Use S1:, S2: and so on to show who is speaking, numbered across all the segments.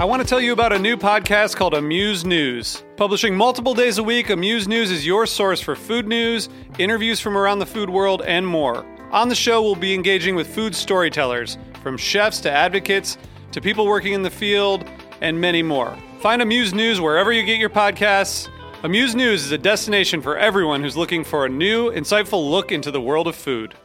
S1: I want to tell you about a new podcast called Amuse News. Publishing multiple days a week, Amuse News is your source for food news, interviews from around the food world, and more. On the show, we'll be engaging with food storytellers, from chefs to advocates to people working in the field, and many more. Find Amuse News wherever you get your podcasts. Amuse News is a destination for everyone who's looking for a new, insightful look into the world of food.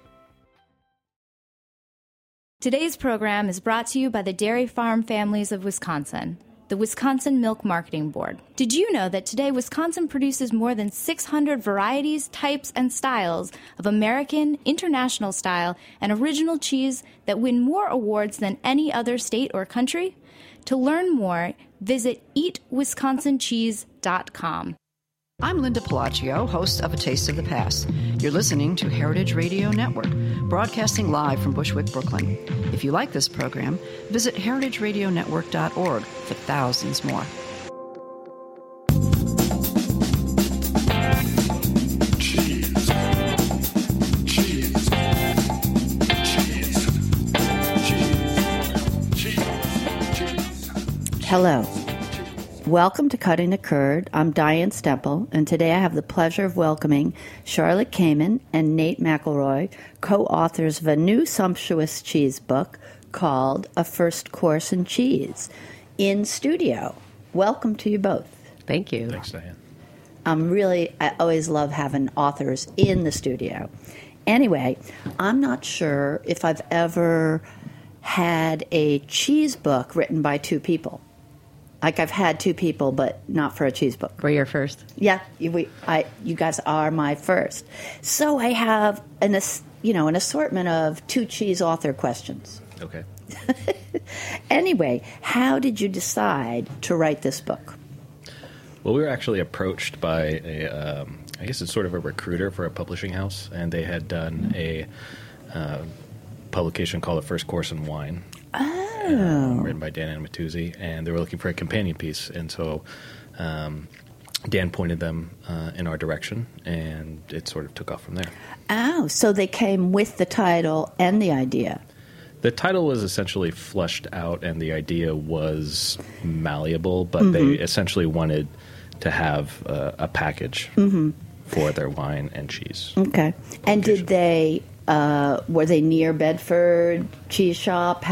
S2: Today's program is brought to you by the Dairy Farm Families of Wisconsin, the Wisconsin Milk Marketing Board. Did you know that today Wisconsin produces more than 600 varieties, types, and styles of American, international style, and original cheese that win more awards than any other state or country? To learn more, visit eatwisconsincheese.com.
S3: I'm Linda Palaccio, host of A Taste of the Past. You're listening to Heritage Radio Network, broadcasting live from Bushwick, Brooklyn. If you like this program, visit heritageradionetwork.org for thousands more.
S4: Cheese. Cheese. Cheese. Cheese.
S5: Hello. Welcome to Cutting the Curd. I'm Diane Stemple, and today I have the pleasure of welcoming Charlotte Kamen and Nate McElroy, co-authors of a new sumptuous cheese book called A First Course in Cheese, in studio. Welcome to you both.
S6: Thank you.
S1: Thanks, Diane.
S5: I always love having authors in the studio. Anyway, I'm not sure if I've ever had a cheese book written by two people. Like, I've had two people, but not for a cheese book.
S6: We're your first.
S5: Yeah, you guys are my first. So I have an assortment of two cheese author questions.
S1: Okay.
S5: Anyway, how did you decide to write this book?
S7: Well, we were actually approached by I guess it's sort of a recruiter for a publishing house, and they had done a publication called A First Course in Wine. Written by Dan Matuzzi, and they were looking for a companion piece, and so Dan pointed them in our direction, and it sort of took off from there.
S5: Oh, so they came with the title and the idea.
S7: The title was essentially fleshed out, and the idea was malleable, but they essentially wanted to have a package for their wine and cheese.
S5: Okay. And did they... were they near Bedford Cheese Shop?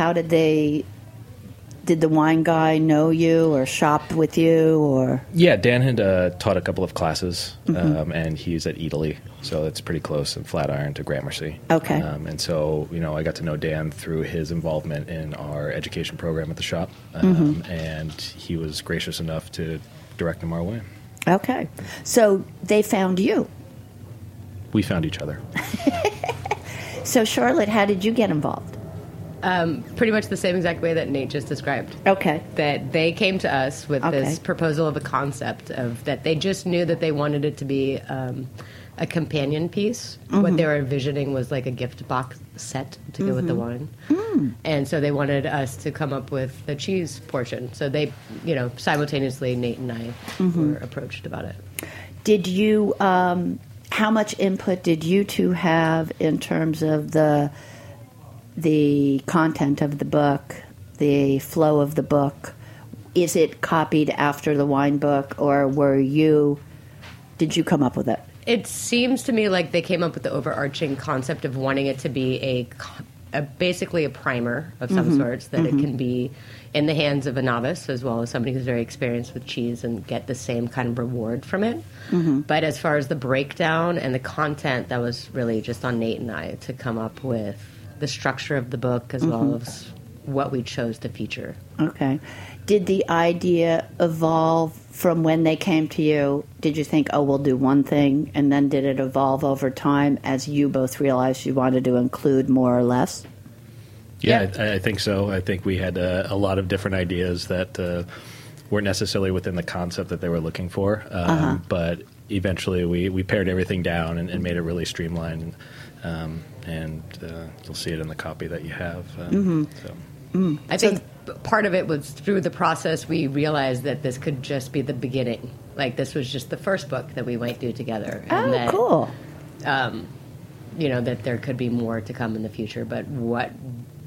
S5: Did the wine guy know you or shop with you? Or
S7: Yeah, Dan had taught a couple of classes, and he's at Italy, so it's pretty close in Flatiron to Gramercy.
S5: Okay.
S7: And so, I got to know Dan through his involvement in our education program at the shop, and he was gracious enough to direct him our way.
S5: Okay. So they found you.
S7: We found each other.
S5: So, Charlotte, how did you get involved?
S6: Pretty much the same exact way that Nate just described.
S5: Okay.
S6: That they came to us with this proposal of a concept of that they just knew that they wanted it to be a companion piece. What they were envisioning was like a gift box set to go with the wine. And so they wanted us to come up with the cheese portion. So they, simultaneously, Nate and I were approached about it.
S5: Did you... how much input did you two have in terms of the content of the book, the flow of the book? Is it copied after the wine book, or did you come up with it?
S6: It seems to me like they came up with the overarching concept of wanting it to be basically a primer of some sorts, that it can be in the hands of a novice as well as somebody who's very experienced with cheese and get the same kind of reward from it. But as far as the breakdown and the content, that was really just on Nate and I to come up with the structure of the book as well as what we chose to feature.
S5: Okay. Did the idea evolve from when they came to you? Did you think, we'll do one thing, and then did it evolve over time as you both realized you wanted to include more or less?
S7: Yeah, I think so. I think we had a lot of different ideas that weren't necessarily within the concept that they were looking for, but eventually we pared everything down and made it really streamlined, and you'll see it in the copy that you have.
S6: I think part of it was through the process we realized that this could just be the beginning. Like, this was just the first book that we might do together. And
S5: cool.
S6: That there could be more to come in the future. But what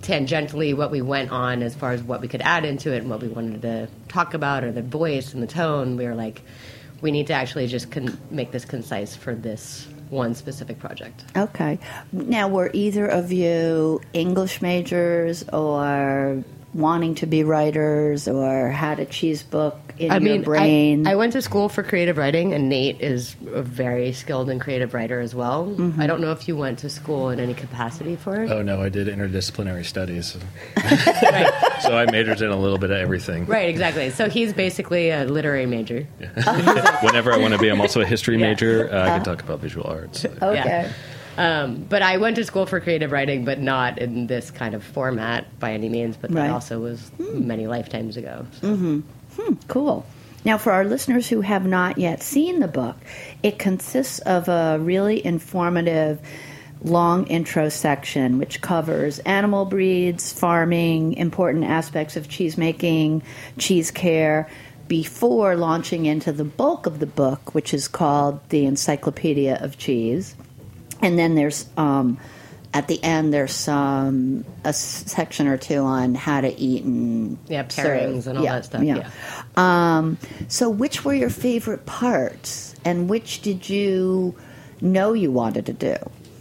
S6: tangentially what we went on as far as what we could add into it and what we wanted to talk about, or the voice and the tone, we were like, we need to actually just make this concise for this one specific project.
S5: Okay. Now, were either of you English majors or wanting to be writers, or had a cheese book in your brain?
S6: I went to school for creative writing, and Nate is a very skilled and creative writer as well.
S5: Mm-hmm.
S6: I don't know if you went to school in any capacity for it.
S7: Oh, no, I did interdisciplinary studies.
S6: Right.
S7: So I majored in a little bit of everything.
S6: Right, exactly. So he's basically a literary major.
S7: Whenever I want to be, I'm also a history major. I can talk about visual arts. So.
S5: Okay.
S6: But I went to school for creative writing, but not in this kind of format by any means. But that
S5: Right.
S6: also was many lifetimes ago. So.
S5: Cool. Now, for our listeners who have not yet seen the book, it consists of a really informative long intro section which covers animal breeds, farming, important aspects of cheese making, cheese care, before launching into the bulk of the book, which is called The Encyclopedia of Cheese. And then there's, at the end, there's a section or two on how to eat and
S6: pairings
S5: serve.
S6: and all that stuff.
S5: So which were your favorite parts, and which did you know you wanted to do?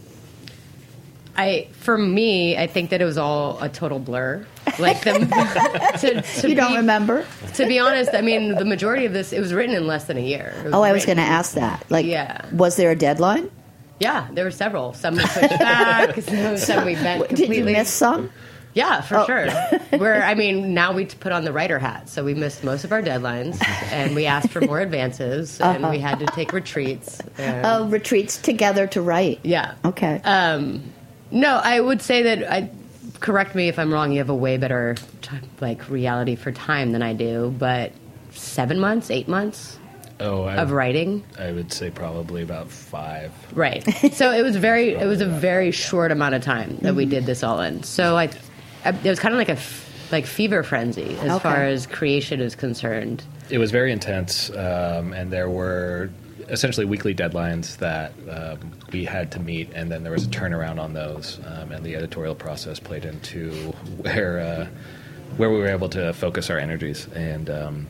S6: For me, I think that it was all a total blur. Like
S5: You don't remember?
S6: To be honest, I mean, the majority of this, it was written in less than a year.
S5: I was going to ask that. Was there a deadline?
S6: Yeah, there were several. Some we pushed back, some we bent completely.
S5: Did you miss some?
S6: Yeah, for sure. Now we put on the writer hat, so we missed most of our deadlines, and we asked for more advances, and we had to take retreats.
S5: Retreats together to write.
S6: Yeah.
S5: Okay.
S6: No, I would say that, correct me if I'm wrong, you have a way better reality for time than I do, but 7 months, 8 months of writing?
S7: I would say probably about 5.
S6: Right. So it was a very short amount of time that we did this all in. So it was kind of like a fever frenzy as far as creation is concerned.
S7: It was very intense, and there were essentially weekly deadlines that we had to meet, and then there was a turnaround on those, and the editorial process played into where we were able to focus our energies, and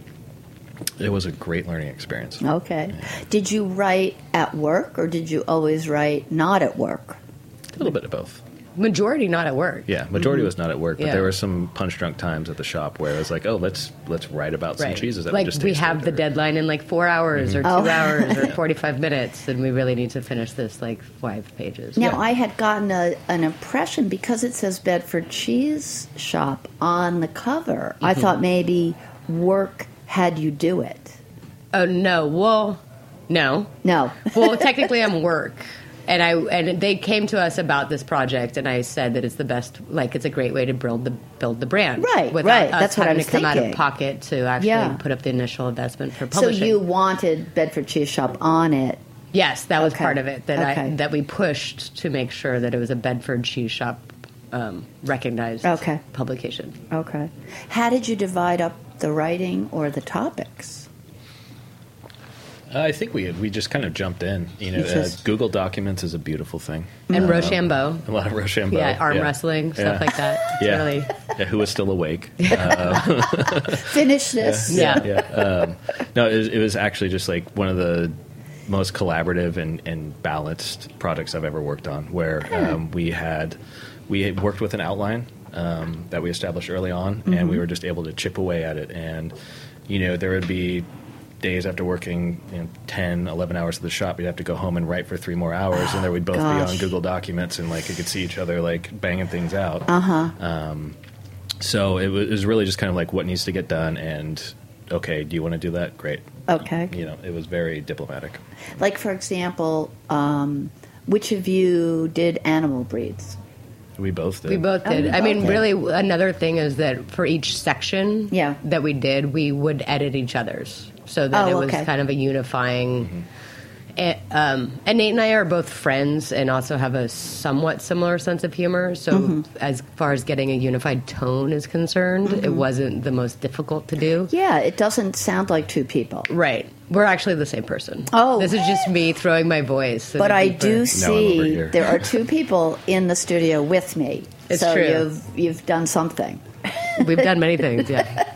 S7: it was a great learning experience.
S5: Okay. Did you write at work, or did you always write not at work?
S7: A little bit of both.
S6: Majority not at work.
S7: Yeah, majority was not at work, but there were some punch-drunk times at the shop where it was like, oh, let's write about some cheeses that we just tasted.
S6: We have the deadline in 4 hours or 2 hours or 45 minutes, and we really need to finish this 5 pages.
S5: Now, I had gotten an impression, because it says Bedford Cheese Shop on the cover, I thought maybe work had you do it.
S6: Oh, no. Well, no.
S5: No.
S6: Well, technically I'm work. And they came to us about this project, and I said that it's the best, it's a great way to build the brand,
S5: right?
S6: Without us
S5: That's what I
S6: having
S5: was
S6: to come
S5: thinking.
S6: out of pocket to actually put up the initial investment for publishing.
S5: So you wanted Bedford Cheese Shop on it?
S6: Yes, that was part of it that we pushed to make sure that it was a Bedford Cheese Shop recognized publication.
S5: Okay. How did you divide up the writing or the topics?
S7: I think we just kind of jumped in. Google Documents is a beautiful thing.
S6: And Rochambeau.
S7: A lot of Rochambeau.
S6: Yeah, arm wrestling, stuff like that. It's really...
S7: who is still awake.
S5: Finish this.
S7: No, it was actually just one of the most collaborative and balanced projects I've ever worked on, where we had worked with an outline that we established early on, and we were just able to chip away at it. And, there would be days after working 10, 11 hours at the shop, you'd have to go home and write for 3 more hours, and there we'd both be on Google Documents, and you could see each other banging things out. So it was really just kind of what needs to get done, and okay, do you want to do that? Great.
S5: Okay.
S7: It was very diplomatic.
S5: For example, which of you did animal breeds?
S7: We both did.
S6: We both did. Really, another thing is that for each section that we did, we would edit each other's. So that it was kind of a unifying... And Nate and I are both friends and also have a somewhat similar sense of humor. So as far as getting a unified tone is concerned, it wasn't the most difficult to do.
S5: Yeah, it doesn't sound like 2 people.
S6: Right. We're actually the same person.
S5: Oh.
S6: This is just me throwing my voice.
S5: But I do see there are 2 people in the studio with me.
S6: It's
S5: so
S6: true.
S5: You've done something.
S6: We've done many things, yeah.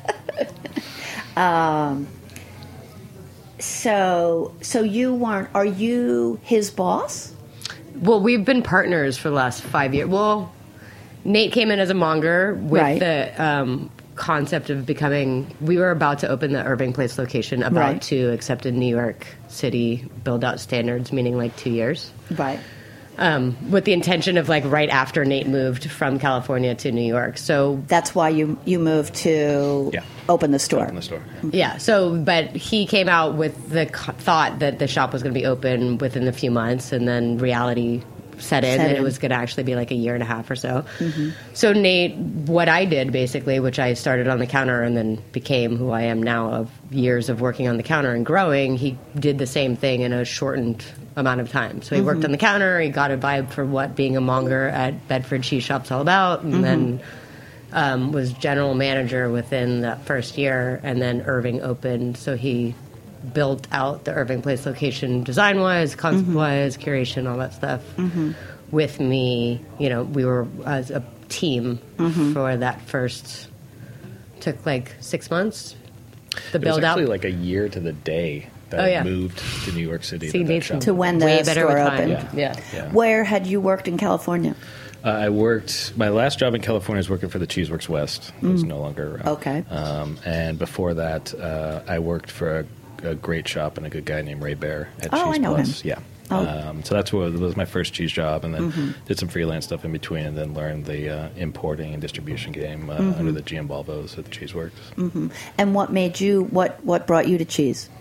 S5: So you weren't. Are you his boss?
S6: Well, we've been partners for the last 5 years. Well, Nate came in as a monger with
S5: Right.
S6: the concept of becoming. We were about to open the Irving Place location, about
S5: Right.
S6: to accept a New York City build-out standards, meaning like 2 years.
S5: Right.
S6: With the intention of like right after Nate moved from California to New York. So
S5: That's why you moved to
S7: Yeah.
S5: open the store.
S7: In the store.
S6: yeah, so but he came out with the thought that the shop was going to be open within a few months, and then reality set in, and it was going to actually be like a year and a half or so. So Nate, what I did basically, which I started on the counter and then became who I am now of years of working on the counter and growing, he did the same thing in a shortened amount of time. So he worked on the counter, he got a vibe for what being a monger at Bedford Cheese Shop's all about, and then was general manager within that first year, and then Irving opened, so he built out the Irving Place location design-wise, concept-wise, curation, all that stuff with me. You know, we were as a team for that first, took like 6 months, the
S7: It was
S6: build-out.
S7: actually like a year to the day that
S6: Oh, yeah.
S7: I moved to New York City.
S6: See,
S7: that
S6: Nate's
S7: shop
S5: To when the
S6: way better
S5: store
S6: with time.
S5: opened.
S6: Yeah.
S7: Yeah.
S5: Where had you worked in California?
S7: I worked. My last job in California was working for the Cheeseworks West. It was no longer around.
S5: Okay.
S7: And before that, I worked for a great shop and a good guy named Ray Bear at
S5: Oh,
S7: Cheese
S5: I know
S7: Plus.
S5: him.
S7: Yeah.
S5: Oh.
S7: So that's what was my first cheese job, and then did some freelance stuff in between, and then learned the importing and distribution game under the GM Volvos at the Cheeseworks.
S5: And what made you? What brought you to cheese?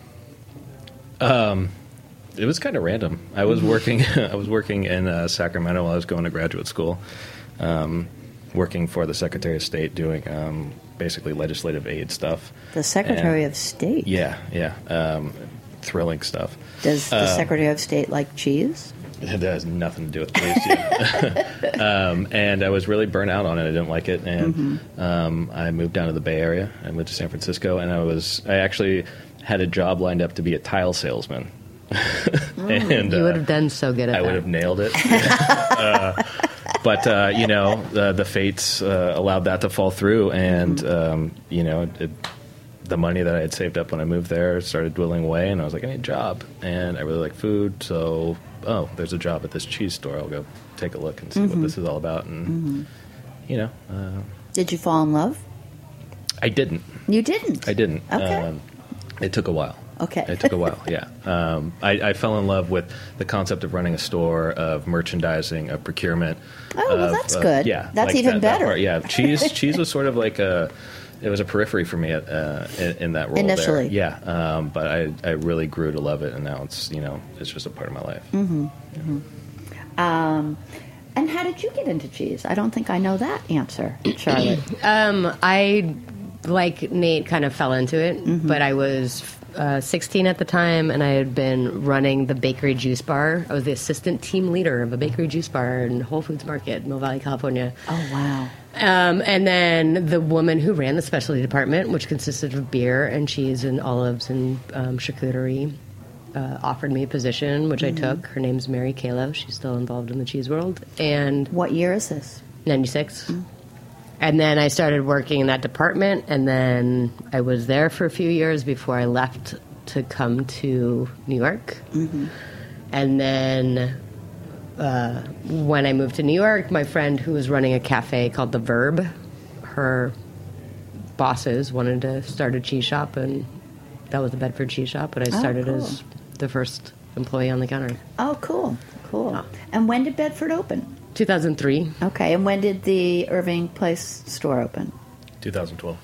S7: It was kind of random. I was working. I was working in Sacramento while I was going to graduate school, working for the Secretary of State, doing basically legislative aid stuff.
S5: The Secretary
S7: And-
S5: of State.
S7: Yeah, thrilling stuff.
S5: Does the Secretary of State like cheese?
S7: That has nothing to do with police. Yeah. And I was really burnt out on it. I didn't like it, and I moved down to the Bay Area. I moved to San Francisco, and I actually had a job lined up to be a tile salesman. And
S6: You would have done so good at
S7: I
S6: that.
S7: would have nailed it. But the fates allowed that to fall through, and the money that I had saved up when I moved there started dwindling away, and I was like, I need a job, and I really like food, so there's a job at this cheese store. I'll go take a look and see what this is all about, and
S5: Did you fall in love?
S7: I didn't.
S5: You didn't.
S7: I didn't.
S5: Okay.
S7: It took a while.
S5: Okay.
S7: It took a while, yeah. I fell in love with the concept of running a store, of merchandising, of procurement.
S5: Oh, well, that's good.
S7: Yeah.
S5: That's
S7: like
S5: even
S7: that
S5: better.
S7: part. Yeah, cheese was sort of like it was a periphery for me in that role
S5: Initially.
S7: there. Yeah, but I really grew to love it, and now it's just a part of my life.
S5: And how did you get into cheese? I don't think I know that answer, Charlotte.
S6: I, like Nate, kind of fell into it, but I was 16 at the time, and I had been running the bakery juice bar. I was the assistant team leader of a bakery juice bar in Whole Foods Market, Mill Valley, California.
S5: Oh, wow.
S6: And then the woman who ran the specialty department, which consisted of beer and cheese and olives and charcuterie, offered me a position, which I took. Her name's Mary Kalo. She's still involved in the cheese world. And
S5: What year is this?
S6: 96. And then I started working in that department, and then I was there for a few years before I left to come to New York. And then when I moved to New York, my friend who was running a cafe called The Verb, her bosses wanted to start a cheese shop, and that was the Bedford Cheese Shop, and I started
S5: cool.
S6: as the first employee on the counter.
S5: Oh, cool. And when did Bedford open?
S6: 2003.
S5: Okay, and when did the Irving Place store open?
S7: 2012.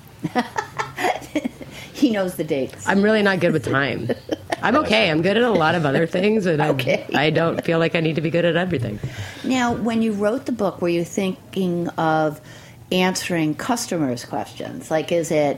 S5: He knows the dates.
S6: I'm really not good with time. I'm okay. I'm good at a lot of other things, and
S5: Okay.
S6: I don't feel like I need to be good at everything.
S5: Now, when you wrote the book, were you thinking of answering customers' questions? Like, is it,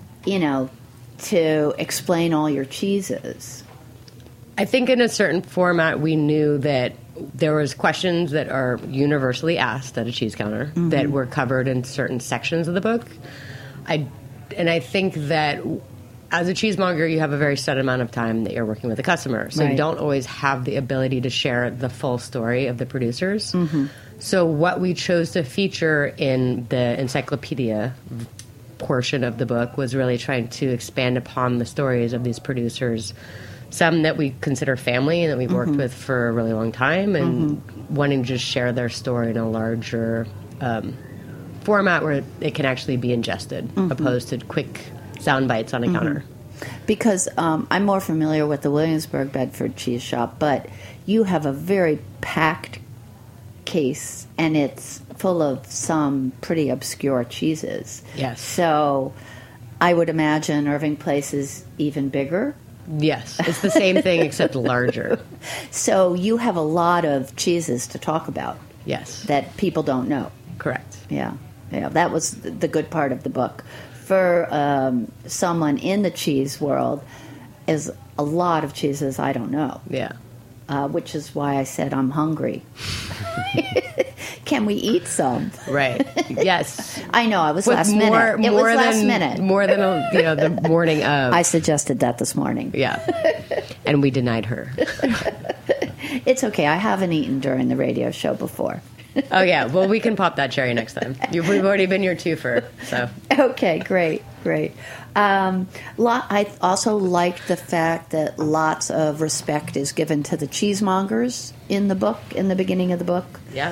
S5: to explain all your cheeses?
S6: I think in a certain format, we knew that there was questions that are universally asked at a cheese counter that were covered in certain sections of the book. I think that as a cheesemonger, you have a very set amount of time that you're working with the customer. So
S5: Right.
S6: you don't always have the ability to share the full story of the producers. So what we chose to feature in the encyclopedia portion of the book was really trying to expand upon the stories of these producers, some that we consider family and that we've worked with for a really long time, and wanting to just share their story in a larger format where it can actually be ingested, opposed to quick sound bites on a counter.
S5: Because I'm more familiar with the Williamsburg Bedford Cheese Shop, but you have a very packed case, and it's full of some pretty obscure cheeses.
S6: Yes.
S5: So I would imagine Irving Place is even bigger.
S6: Yes, it's the same thing except larger.
S5: So you have a lot of cheeses to talk about
S6: Yes,
S5: that people don't know.
S6: correct.
S5: Yeah, that was the good part of the book. For someone in the cheese world, is a lot of cheeses I don't know,
S6: Yeah.
S5: which is why I said I'm hungry. Can we eat some?
S6: Right. Yes.
S5: I know, I was
S6: With
S5: last minute. It was last minute.
S6: More than the morning of.
S5: I suggested that this morning.
S6: Yeah. And we denied her.
S5: It's okay. I haven't eaten during the radio show before.
S6: Oh yeah. Well, we can pop that cherry next time. We've already been your twofer. So.
S5: Okay, great. I also like the fact that lots of respect is given to the cheesemongers in the book, in the beginning of the book.
S6: Yeah.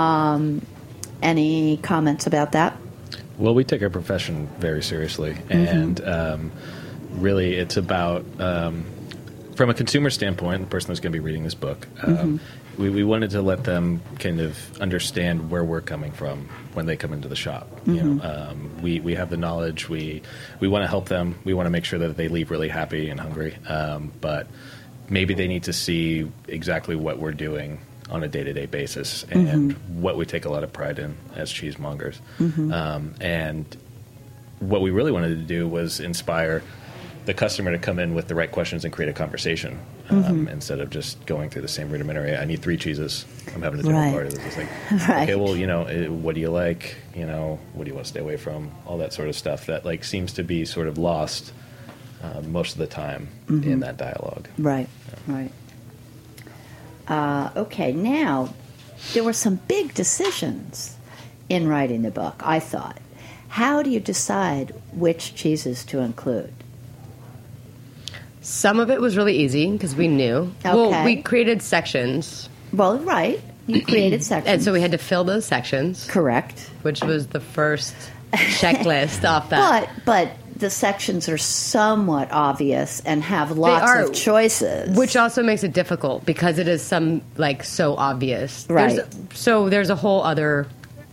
S5: Any comments about that?
S7: Well, we take our profession very seriously, and really it's about, from a consumer standpoint, the person who's going to be reading this book, we wanted to let them kind of understand where we're coming from when they come into the shop. You know, we have the knowledge. We want to help them. We want to make sure that they leave really happy and hungry. But maybe they need to see exactly what we're doing on a day-to-day basis and what we take a lot of pride in as cheesemongers. And what we really wanted to do was inspire the customer to come in with the right questions and create a conversation instead of just going through the same rudimentary, I need 3 cheeses, I'm having a dinner party. It's like, okay, well, what do you like? What do you want to stay away from? All that sort of stuff that like seems to be sort of lost most of the time in that dialogue.
S5: Right. Okay, now, there were some big decisions in writing the book, I thought. How do you decide which cheeses to include?
S6: Some of it was really easy because we knew.
S5: Okay.
S6: Well, we created sections.
S5: Well, right. You created sections.
S6: And so we had to fill those sections.
S5: Correct.
S6: Which was the first checklist off that.
S5: But the sections are somewhat obvious and have lots of choices.
S6: Which also makes it difficult because it is so obvious.
S5: Right.
S6: There's a whole other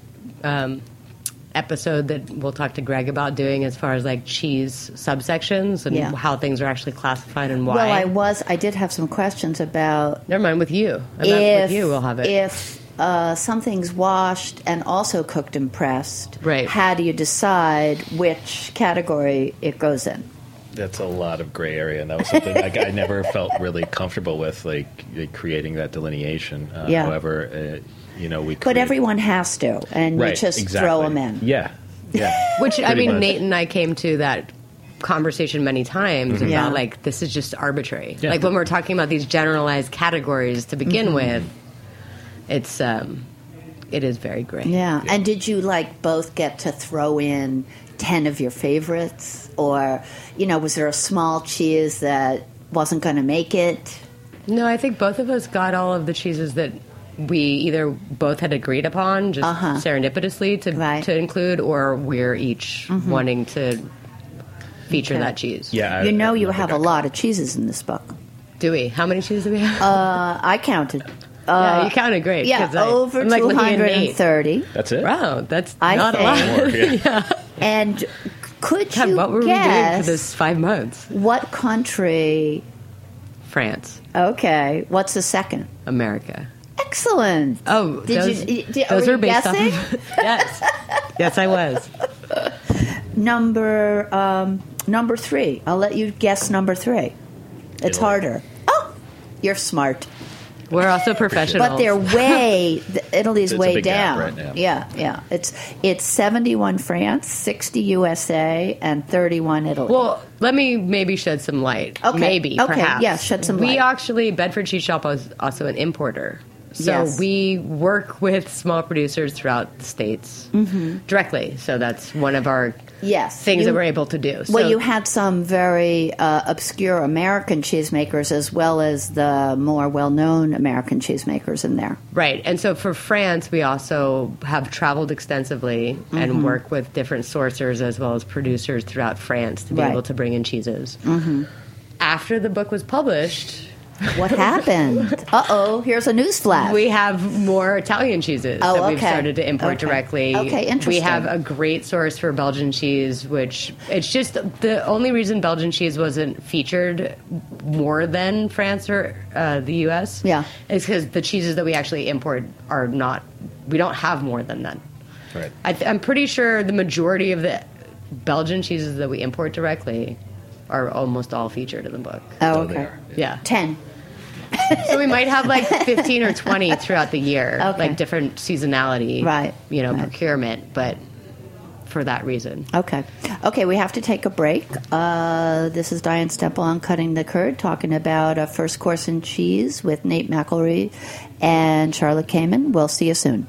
S6: episode that we'll talk to Greg about doing as far as like cheese subsections and how things are actually classified and why.
S5: Well, I did have some questions about...
S6: Never mind, with you. With you, we'll have it.
S5: If something's washed and also cooked and pressed,
S6: right,
S5: how do you decide which category it goes in?
S7: That's a lot of gray area, and that was something I never felt really comfortable with, like creating that delineation. However,
S5: But everyone has to, and you just throw them in.
S7: Yeah.
S6: Which, I mean,
S7: much.
S6: Nate and I came to that conversation many times about, like, this is just arbitrary.
S7: Yeah.
S6: Like, when we're talking about these generalized categories to begin with, it is very gray.
S5: Yeah. And did you, both get to throw in 10 of your favorites? Or, was there a small cheese that wasn't going to make it?
S6: No, I think both of us got all of the cheeses that we either both had agreed upon, just serendipitously to include, or we're each wanting to feature that cheese.
S7: Yeah,
S5: you have a lot of cheeses in this book.
S6: Do we? How many cheeses do we have?
S5: I counted.
S6: Yeah, you counted great.
S5: Yeah, over 230.
S7: That's it?
S6: Wow, that's not a lot.
S7: Yeah.
S5: And could you
S6: what were we doing for this 5 months?
S5: What country?
S6: France.
S5: Okay. What's the second?
S6: America.
S5: Excellent.
S6: Oh, those are based
S5: guessing?
S6: off of... Yes, I was.
S5: Number 3. I'll let you guess number 3. It's harder. Oh, you're smart.
S6: We're also professionals.
S5: But they're Italy's way
S7: a big
S5: down.
S7: gap right now.
S5: Yeah. It's 71 France, 60 USA, and 31 Italy.
S6: Well, let me maybe shed some light.
S5: Okay.
S6: Maybe,
S5: okay.
S6: perhaps.
S5: Yeah, shed some light.
S6: Bedford Cheese Shop was also an importer So
S5: Yes.
S6: we work with small producers throughout the states directly. So that's one of our
S5: Yes.
S6: things that we're able to do.
S5: Well,
S6: So-
S5: you had some very obscure American cheesemakers as well as the more well-known American cheesemakers in there.
S6: Right. And so for France, we also have traveled extensively and work with different sourcers as well as producers throughout France to be
S5: Right.
S6: able to bring in cheeses. After the book was published,
S5: What happened? Uh-oh, here's a news flash.
S6: we have more Italian cheeses
S5: Oh,
S6: that we've
S5: okay.
S6: started to import
S5: Okay.
S6: directly.
S5: Okay, interesting.
S6: We have a great source for Belgian cheese, which it's just the only reason Belgian cheese wasn't featured more than France or the U.S.
S5: Yeah.
S6: is because the cheeses that we actually import are not. We don't have more than that.
S7: Right.
S6: I'm pretty sure the majority of the Belgian cheeses that we import directly are almost all featured in the book.
S5: Oh,
S7: So they
S5: okay.
S7: are.
S6: Yeah.
S5: 10.
S6: So we might have like 15 or 20 throughout the year,
S5: Okay.
S6: like different seasonality,
S5: Right, right.
S6: procurement, but for that reason.
S5: Okay. Okay, we have to take a break. This is Diane Stemple on Cutting the Curd, talking about a first course in cheese with Nate McElroy and Charlotte Kamen. We'll see you soon.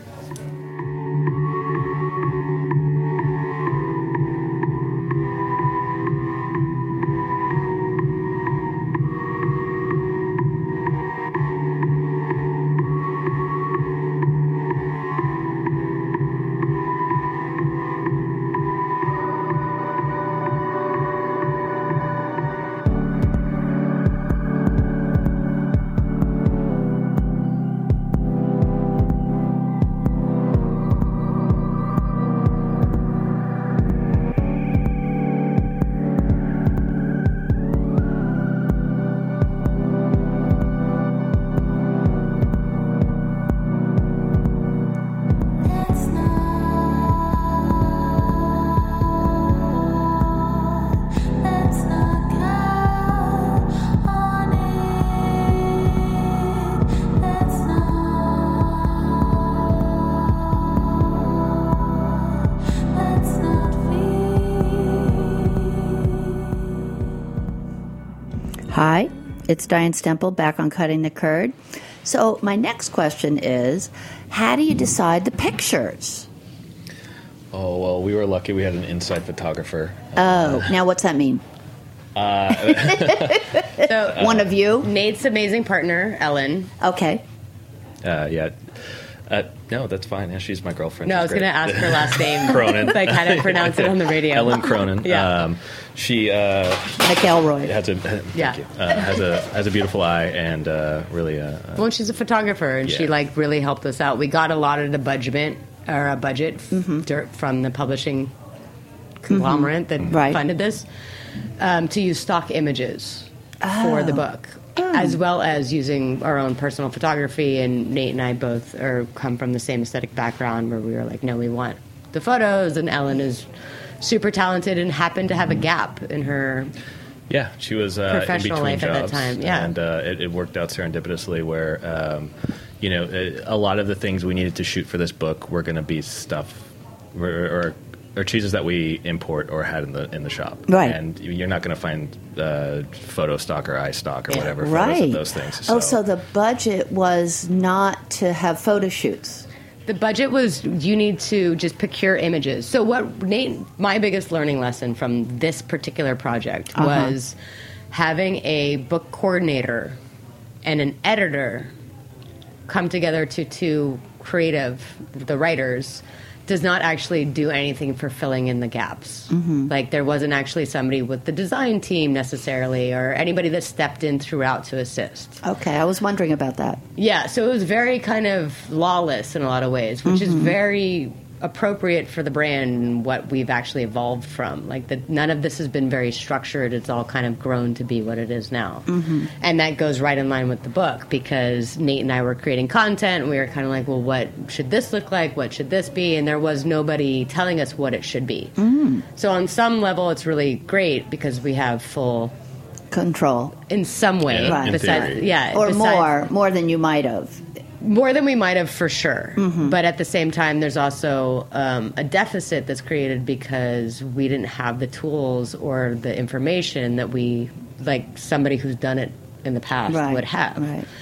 S5: Hi, it's Diane Stemple back on Cutting the Curd. So my next question is, how do you decide the pictures?
S7: Oh, well, we were lucky we had an inside photographer.
S5: Oh, now what's that mean?
S6: So
S5: One of you?
S6: Nate's amazing partner, Ellen.
S5: Okay.
S7: Yeah. No, that's fine. Yeah, she's my girlfriend.
S6: No, I
S7: She's
S6: was going to
S7: great.
S6: ask her last name.
S7: Cronin.
S6: I kind of pronounce it on the radio.
S7: Ellen Cronin.
S6: Yeah.
S7: She
S5: McElroy.
S7: has a
S6: Yeah.
S7: thank you. Has a beautiful eye and really
S6: Well, she's a photographer, and she
S7: Yeah.
S6: really helped us out. We got a lot of the budget from the publishing conglomerate that
S5: Right.
S6: funded this to use stock images for the book, as well as using our own personal photography. And Nate and I both come from the same aesthetic background, where we were like, no, we want the photos. And Ellen is super talented and happened to have a gap in her.
S7: Yeah, she was
S6: Professional
S7: in between
S6: life at that
S7: jobs,
S6: time, yeah.
S7: and it worked out serendipitously where a lot of the things we needed to shoot for this book were going to be stuff or cheeses that we import or had in the shop,
S5: Right.
S7: And you're not going to find photo stock or eye stock or
S6: Yeah.
S7: whatever photos
S5: Right.
S7: of those things.
S5: So the budget was not to have photo shoots.
S6: The budget was you need to just procure images. So my biggest learning lesson from this particular project was having a book coordinator and an editor come together to creative, the writers, does not actually do anything for filling in the gaps. Like there wasn't actually somebody with the design team necessarily or anybody that stepped in throughout to assist.
S5: Okay, I was wondering about that.
S6: Yeah, so it was very kind of lawless in a lot of ways, which is very appropriate for the brand and what we've actually evolved from. Like none of this has been very structured. It's all kind of grown to be what it is now. And that goes right in line with the book because Nate and I were creating content and we were kind of like, well, what should this look like? What should this be? And there was nobody telling us what it should be. So on some level, it's really great because we have full
S5: Control.
S6: in some way.
S7: Yeah, in
S6: besides,
S7: theory.
S6: yeah,
S5: Or
S6: besides-
S5: more than you might have.
S6: More than we might have, for sure. But at the same time, there's also a deficit that's created because we didn't have the tools or the information that somebody who's done it in the past
S5: Right.
S6: would have.
S5: Right.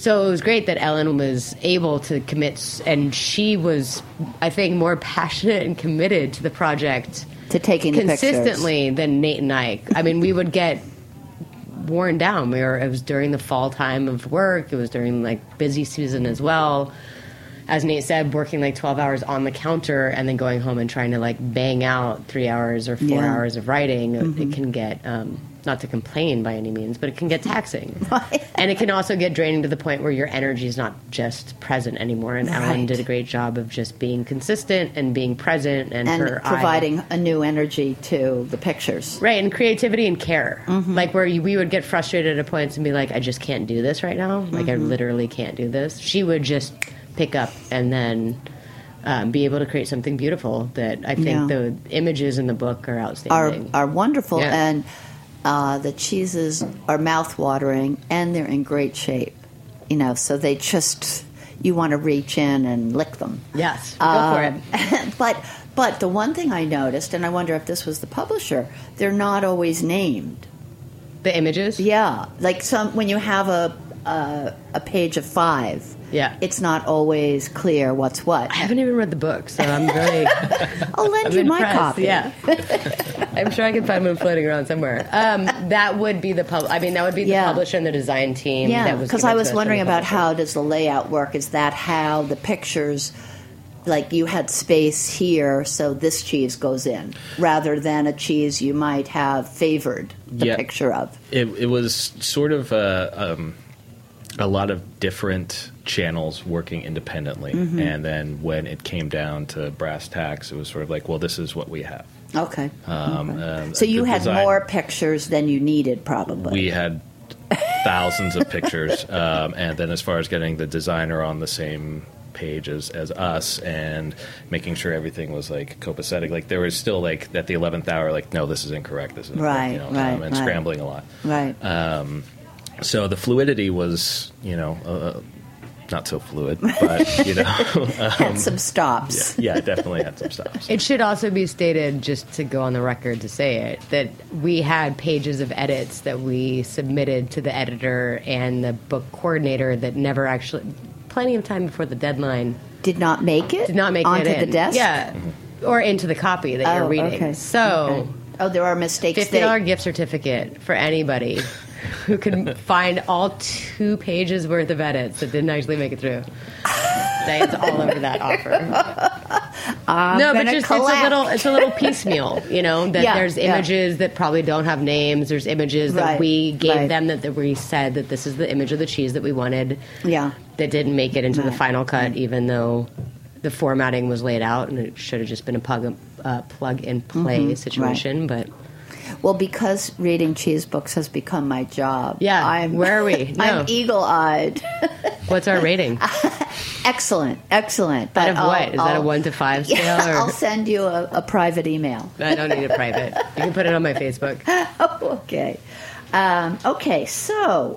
S6: So it was great that Ellen was able to commit, and she was, I think, more passionate and committed to the project
S5: To taking the
S6: consistently than Nate and I. I mean, we would get worn down. It was during the fall time of work. It was during like busy season as well. As Nate said, working like 12 hours on the counter and then going home and trying to like bang out 3 hours or 4 hours of writing. It can get, not to complain by any means, but it can get taxing.
S5: Right.
S6: And it can also get draining to the point where your energy is not just present anymore. And Ellen
S5: Right.
S6: did a great job of just being consistent and being present and her
S5: providing a new energy to the pictures.
S6: Right, and creativity and care. Like where we would get frustrated at points and be like, I just can't do this right now. Like I literally can't do this. She would just pick up and then be able to create something beautiful that I think the images in the book are outstanding.
S5: Are wonderful,
S6: Yeah.
S5: and the cheeses are mouth-watering, and they're in great shape. You know, so they just, you want to reach in and lick them.
S6: Yes, go for it.
S5: But the one thing I noticed, and I wonder if this was the publisher, they're not always named.
S6: The images?
S5: Yeah, like when you have a page of 5.
S6: Yeah.
S5: It's not always clear what's what.
S6: I haven't even read the book, so I'm really
S5: I'll lend
S6: I'm
S5: you my
S6: impressed.
S5: copy.
S6: Yeah. I'm sure I can find one floating around somewhere. That would be the that would be the publisher and the design team.
S5: Yeah,
S6: because
S5: I was wondering about how does the layout work? Is that how the pictures, like you had space here, so this cheese goes in, rather than a cheese you might have favored the picture of?
S7: It was sort of a lot of different channels working independently, and then when it came down to brass tacks, it was sort of like, well, this is what we have.
S5: Okay. So you had more pictures than you needed, probably.
S7: We had thousands of pictures, and then as far as getting the designer on the same page as us and making sure everything was like copacetic, like there was still like at the 11th hour, like, no, this is incorrect, this is
S5: Right,
S7: incorrect,
S5: right,
S7: and scrambling a lot.
S5: Right.
S7: So the fluidity was, not so fluid, but,
S5: had some stops.
S7: Yeah, it definitely had some stops.
S6: It should also be stated, just to go on the record to say it, that we had pages of edits that we submitted to the editor and the book coordinator that never actually, plenty of time before the deadline,
S5: Did not make it?
S6: did not make
S5: onto
S6: it in.
S5: the desk?
S6: Yeah, or into the copy that you're reading.
S5: Okay.
S6: So,
S5: Okay. Oh, there are mistakes.
S6: $50 gift certificate for anybody who can find all 2 pages worth of edits that didn't actually make it through. It's all over that offer. No, but just it's a little piecemeal, that there's images that probably don't have names. There's images that we gave them that we said that this is the image of the cheese that we wanted.
S5: Yeah.
S6: That didn't make it into the final cut, even though the formatting was laid out and it should have just been a plug and play situation, but.
S5: Well, because reading cheese books has become my job.
S6: Yeah, where are we? No.
S5: I'm eagle-eyed.
S6: What's our rating?
S5: Excellent.
S6: Out of what? Is that a 1 to 5 scale?
S5: Yeah,
S6: or?
S5: I'll send you a private email.
S6: I don't need a private. You can put it on my Facebook.
S5: Oh, okay. Okay, so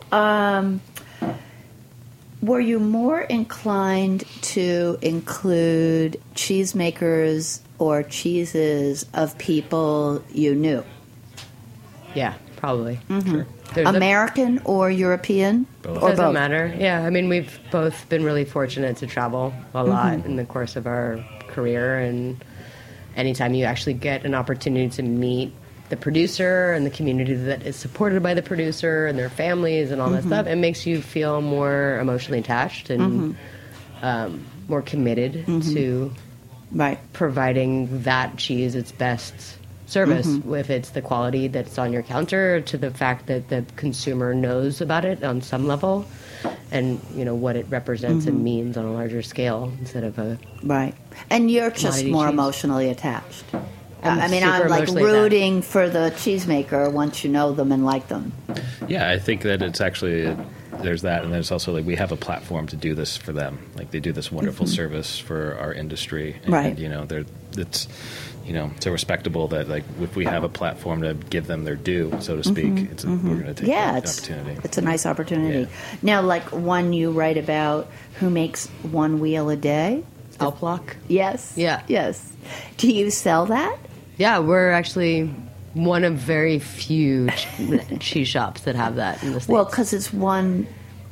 S5: were you more inclined to include cheesemakers or cheeses of people you knew?
S6: Yeah, probably.
S5: Mm-hmm.
S6: Sure.
S5: American or European?
S7: Both.
S5: Or
S6: Doesn't
S5: both?
S6: matter. Yeah, I mean, we've both been really fortunate to travel a lot in the course of our career, and anytime you actually get an opportunity to meet the producer and the community that is supported by the producer and their families and all that stuff, it makes you feel more emotionally attached and more committed to providing that cheese its best service, if it's the quality that's on your counter, to the fact that the consumer knows about it on some level, and what it represents and means on a larger scale instead of a
S5: And you're just
S6: commodity
S5: more
S6: cheese.
S5: emotionally attached.
S6: I'm
S5: I'm
S6: super
S5: like
S6: emotionally
S5: rooting for the cheesemaker once you know them and like them.
S7: Yeah, I think that it's actually there's that, and there's also like we have a platform to do this for them. Like they do this wonderful service for our industry, and it's so respectable that like if we have a platform to give them their due, so to speak, we're going to take that opportunity.
S5: It's a nice opportunity.
S7: Yeah.
S5: Now, like one you write about who makes one wheel a day.
S6: Alplock.
S5: Yes.
S6: Yeah.
S5: Yes. Do you sell that?
S6: Yeah, we're actually one of very few cheese shops that have that in the States.
S5: Well, because it's one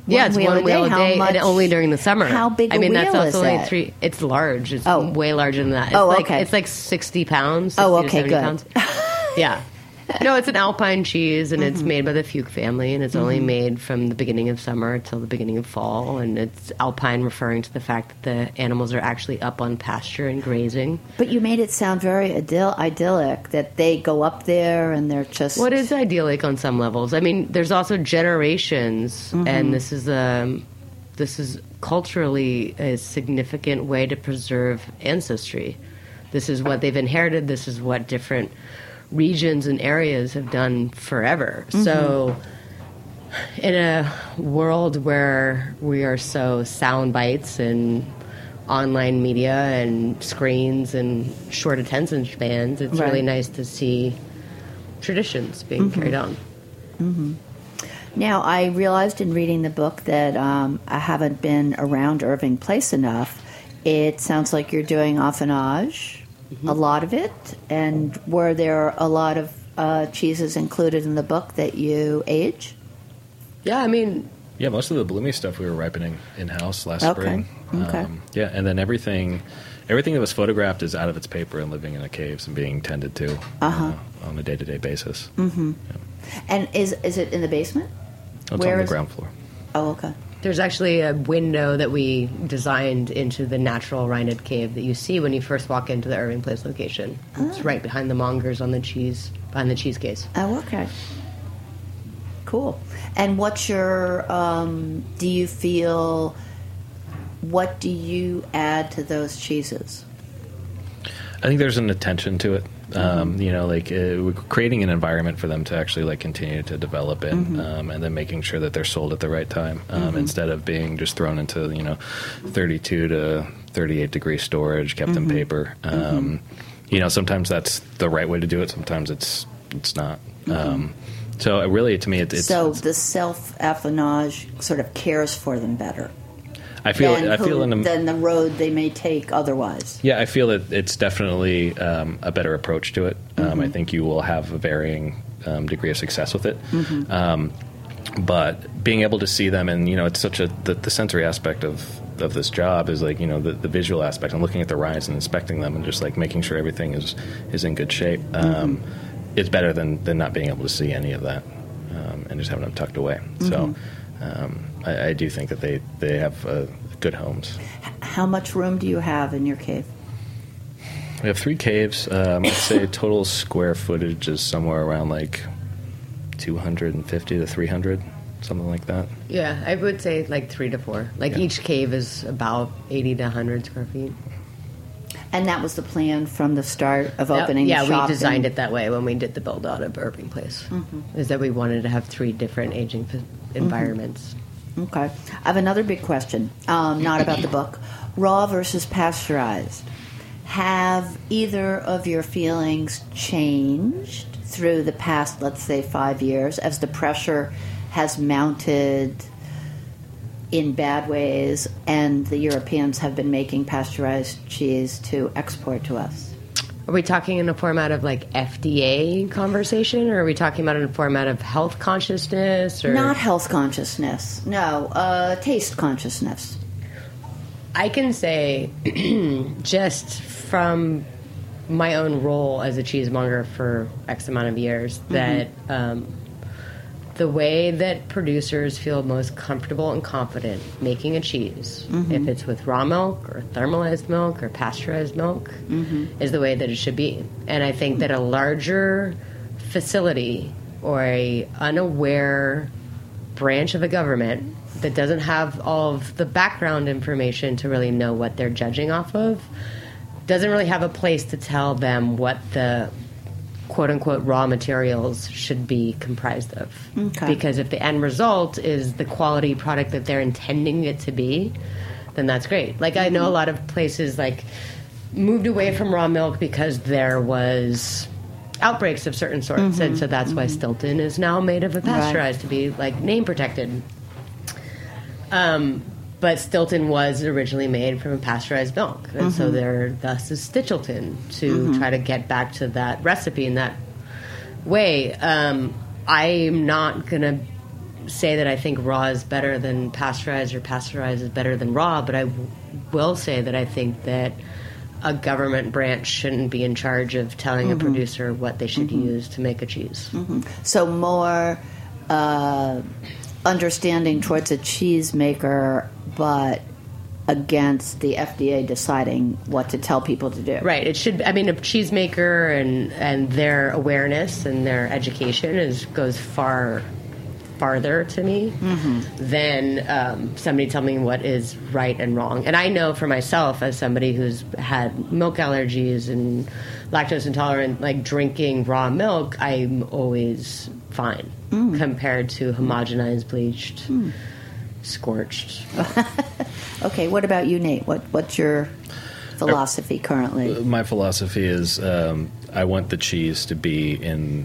S6: Yeah, it's one wheel a
S5: How
S6: day,
S5: much-
S6: and only during the summer.
S5: How big a
S6: I mean,
S5: wheel
S6: that's also
S5: is
S6: only
S5: that?
S6: 3. It's large. It's
S5: Oh.
S6: way larger than that. It's
S5: Oh,
S6: like,
S5: okay.
S6: It's like 60 pounds. 60
S5: Oh,
S6: to
S5: okay,
S6: 70
S5: good.
S6: Pounds. Yeah. No, it's an Alpine cheese, and it's made by the Fuchs family, and it's only made from the beginning of summer till the beginning of fall. And it's Alpine, referring to the fact that the animals are actually up on pasture and grazing.
S5: But you made it sound very idyllic, that they go up there and they're just...
S6: What is idyllic on some levels? I mean, there's also generations, and this is culturally a significant way to preserve ancestry. This is what they've inherited. This is what different regions and areas have done forever. So in a world where we are so sound bites and online media and screens and short attention spans, it's
S5: Right.
S6: really nice to see traditions being carried on.
S5: Now, I realized in reading the book that I haven't been around Irving Place enough. It sounds like you're doing affinage, a lot of it. And were there a lot of cheeses included in the book that you age?
S6: Yeah, I mean,
S7: Yeah, most of the bloomy stuff we were ripening in-house last
S5: Okay,
S7: spring.
S5: okay.
S7: Yeah, and then everything that was photographed is out of its paper and living in the caves and being tended to on a day-to-day basis.
S5: And is it in the basement?
S7: It's
S5: Where
S7: on the
S5: is-
S7: ground floor.
S5: Oh, okay.
S6: there's actually a window that we designed into the natural Rhinid cave that you see when you first walk into the Irving Place location. It's right behind the mongers on the cheese, behind the cheese case.
S5: Oh, okay. Cool. And what's your, do you feel, what do you add to those cheeses?
S7: I think there's an attention to it. You know, like we're creating an environment for them to actually like continue to develop in, and then making sure that they're sold at the right time instead of being just thrown into 32 to 38 degree storage, kept in paper. You know, sometimes that's the right way to do it. Sometimes it's not. So really, to me, it's
S5: So the self-affinage sort of cares for them better
S7: I feel
S5: than the road they may take otherwise.
S7: Yeah, I feel that it's definitely a better approach to it. I think you will have a varying degree of success with it. But being able to see them, and it's such the sensory aspect of this job is like the visual aspect and looking at the rinds and inspecting them and just like making sure everything is in good shape. It's better than not being able to see any of that and just having them tucked away. So. I do think that they have good homes.
S5: How much room do you have in your cave?
S7: We have 3 caves. I'd say total square footage is somewhere around like 250 to 300, something like that.
S6: Yeah, I would say like 3 to 4. Like
S7: Yeah.
S6: each cave is about 80 to 100 square feet.
S5: And that was the plan from the start of opening
S6: Yeah,
S5: the shop?
S6: we designed it that way when we did the build out of Irving Place. Is that we wanted to have 3 different aging environments.
S5: Okay. I have another big question, not about the book. Raw versus pasteurized. Have either of your feelings changed through the past, let's say, 5 years, as the pressure has mounted in bad ways and the Europeans have been making pasteurized cheese to export to us?
S6: Are we talking in a format of like FDA conversation, or are we talking about in a format of health consciousness? Or
S5: Not health consciousness. No, taste consciousness.
S6: I can say, just from my own role as a cheesemonger for X amount of years, that the way that producers feel most comfortable and confident making a cheese, if it's with raw milk or thermalized milk or pasteurized milk, is the way that it should be. And I think that a larger facility or a unaware branch of a government that doesn't have all of the background information to really know what they're judging off of doesn't really have a place to tell them what the quote-unquote raw materials should be comprised of.
S5: Okay.
S6: Because if the end result is the quality product that they're intending it to be, then that's great. Like I know a lot of places like moved away from raw milk because there was outbreaks of certain sorts, and so that's why Stilton is now made of a pasteurized to be like name protected. But Stilton was originally made from a pasteurized milk, and so there thus is Stitchelton to try to get back to that recipe in that way. I'm not going to say that I think raw is better than pasteurized or pasteurized is better than raw, but I will say that I think that a government branch shouldn't be in charge of telling a producer what they should use to make a cheese.
S5: So more understanding towards a cheesemaker, but against the FDA deciding what to tell people to do.
S6: Right. It should. I mean, a cheesemaker and their awareness and their education goes farther to me than somebody telling me what is right and wrong. And I know for myself, as somebody who's had milk allergies and lactose intolerant, like drinking raw milk, I'm always fine compared to homogenized, bleached, scorched.
S5: Okay, what about you, Nate? What's your philosophy currently?
S7: My philosophy is I want the cheese to be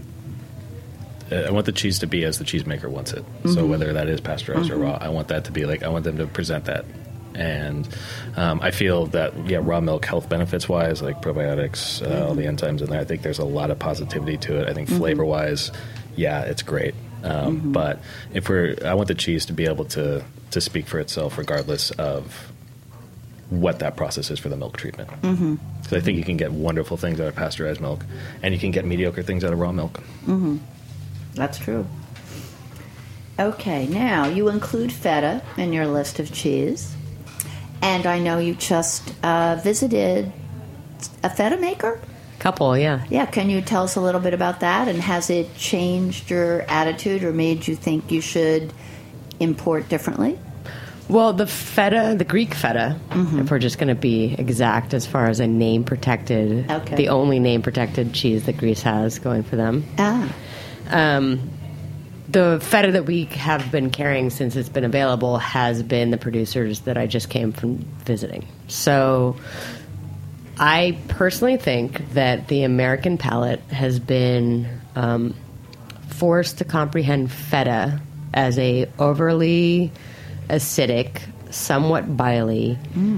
S7: I want the cheese to be as the cheesemaker wants it. So whether that is pasteurized or raw, I want that to be like, I want them to present that. And I feel that, raw milk health benefits wise, like probiotics, all the enzymes in there, I think there's a lot of positivity to it. I think flavor wise, it's great. But I want the cheese to be able to speak for itself regardless of what that process is for the milk treatment. So I think you can get wonderful things out of pasteurized milk, and you can get mediocre things out of raw milk.
S5: That's true. Okay, now you include feta in your list of cheese, and I know you just visited a feta maker?
S6: Couple, yeah.
S5: Yeah, can you tell us a little bit about that, and has it changed your attitude or made you think you should import differently?
S6: Well, the feta, the Greek feta, if we're just going to be exact as far as a name-protected, the only name-protected cheese that Greece has going for them. The feta that we have been carrying since it's been available has been the producers that I just came from visiting. So I personally think that the American palate has been forced to comprehend feta as a overly acidic, somewhat biley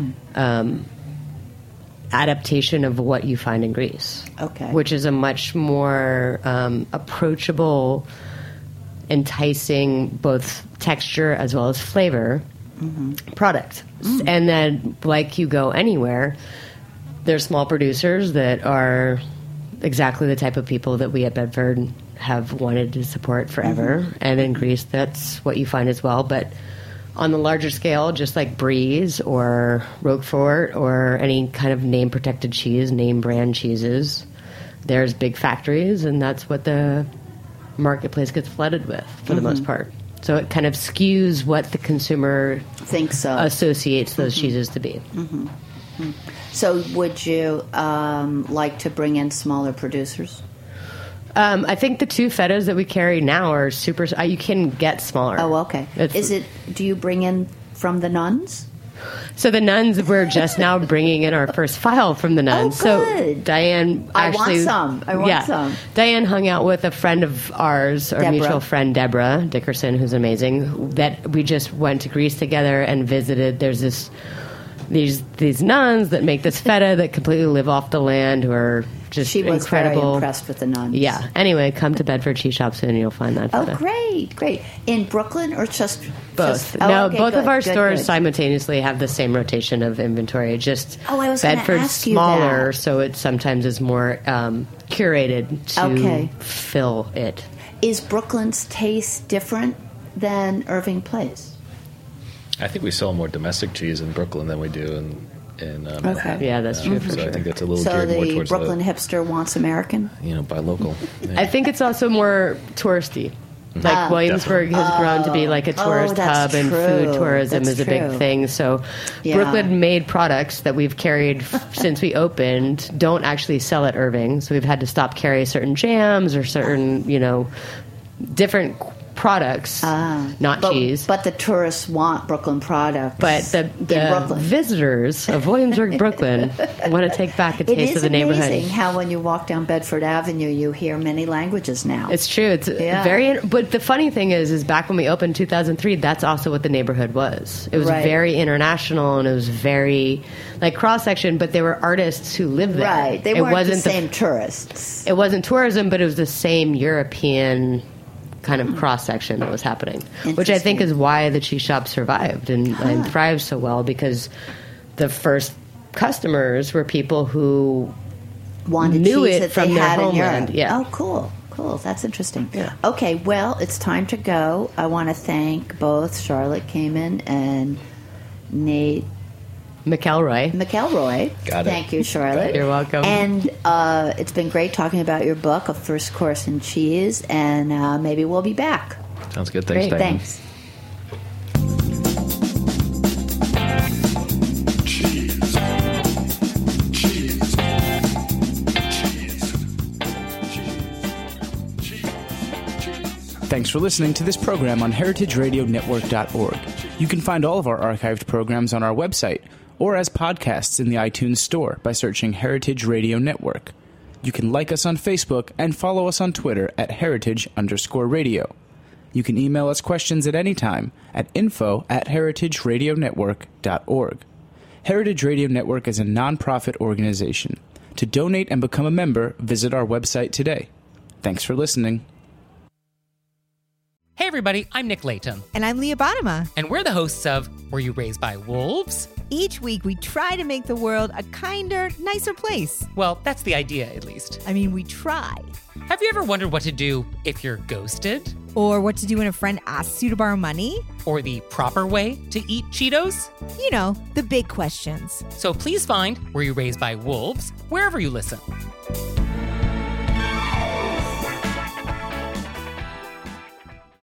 S6: adaptation of what you find in Greece. Which is a much more approachable, enticing both texture as well as flavor product. And then, like you go anywhere, there's small producers that are exactly the type of people that we at Bedford have wanted to support forever. And in Greece, that's what you find as well. But on the larger scale, just like Brie or Roquefort or any kind of name-protected cheese, name-brand cheeses, there's big factories, and that's what the marketplace gets flooded with for the most part. So it kind of skews what the consumer associates those cheeses to be.
S5: So would you like to bring in smaller producers?
S6: I think the two fetas that we carry now are super. You can get smaller.
S5: Oh, okay. Do you bring in from the nuns?
S6: So the nuns, we're just now bringing in our first file from the nuns.
S5: Oh, good.
S6: So Diane actually...
S5: I want some.
S6: Diane hung out with a friend of ours, our
S5: Deborah.
S6: mutual friend, Deborah Dickerson, who's amazing, that we just went to Greece together and visited. There's these nuns that make this feta that completely live off the land, who are just incredible.
S5: She was very impressed with the nuns.
S6: Yeah. Anyway, come to Bedford Cheese Shop soon and you'll find that feta.
S5: Oh, great. In Brooklyn or just...
S6: Both. Both of our stores simultaneously have the same rotation of inventory. Just Bedford's smaller, so it sometimes is more curated to fill it.
S5: Is Brooklyn's taste different than Irving Place?
S7: I think we sell more domestic cheese in Brooklyn than we do in Manhattan.
S6: Yeah, that's true.
S7: I think that's a little geared more towards
S5: the Brooklyn hipster wants American?
S7: Buy local. Yeah.
S6: I think it's also more touristy. Like Williamsburg has grown to be like a tourist hub, and food tourism is a big thing. So Brooklyn-made products that we've carried since we opened don't actually sell at Irving. So we've had to stop carrying certain jams or certain, different products, cheese.
S5: But the tourists want Brooklyn products.
S6: But the visitors of Williamsburg, Brooklyn, want to take back a taste of the neighborhood.
S5: It is amazing how when you walk down Bedford Avenue, you hear many languages now.
S6: It's true. It's very. But the funny thing is back when we opened in 2003, that's also what the neighborhood was. It was very international, and it was very like cross section. But there were artists who lived there.
S5: Right. They weren't the same tourists.
S6: It wasn't tourism, but it was the same European kind of cross-section that was happening, which I think is why the cheese shop survived and thrived so well, because the first customers were people who
S5: wanted
S6: knew
S5: cheese
S6: it
S5: that
S6: from
S5: they
S6: their
S5: had in
S6: homeland.
S5: Europe.
S6: Yeah.
S5: Oh, cool. That's interesting.
S6: Yeah.
S5: Okay, well, it's time to go. I want to thank both Charlotte Kamen and Nate
S6: McElroy.
S7: Got it.
S5: Thank you, Charlotte.
S6: You're welcome.
S5: And it's been great talking about your book, A First Course in Cheese, and maybe we'll be back.
S7: Sounds good. Thanks,
S6: Great.
S7: Diane.
S5: Thanks.
S4: Cheese. Cheese. Cheese.
S8: Thanks for listening to this program on heritageradionetwork.org. You can find all of our archived programs on our website or as podcasts in the iTunes Store by searching Heritage Radio Network. You can like us on Facebook and follow us on Twitter at @heritage_radio. You can email us questions at any time at info@heritageradionetwork.org. Heritage Radio Network is a nonprofit organization. To donate and become a member, visit our website today. Thanks for listening.
S9: Hey everybody, I'm Nick Latham,
S10: And I'm Leah Bottima.
S9: and we're the hosts of Were You Raised by Wolves?
S10: Each week we try to make the world a kinder, nicer place.
S9: Well, that's the idea, at least.
S10: I mean, we try.
S9: Have you ever wondered what to do if you're ghosted?
S10: Or what to do when a friend asks you to borrow money.
S9: Or the proper way to eat Cheetos?
S10: You know, the big questions.
S9: So please find Were You Raised by Wolves wherever you listen.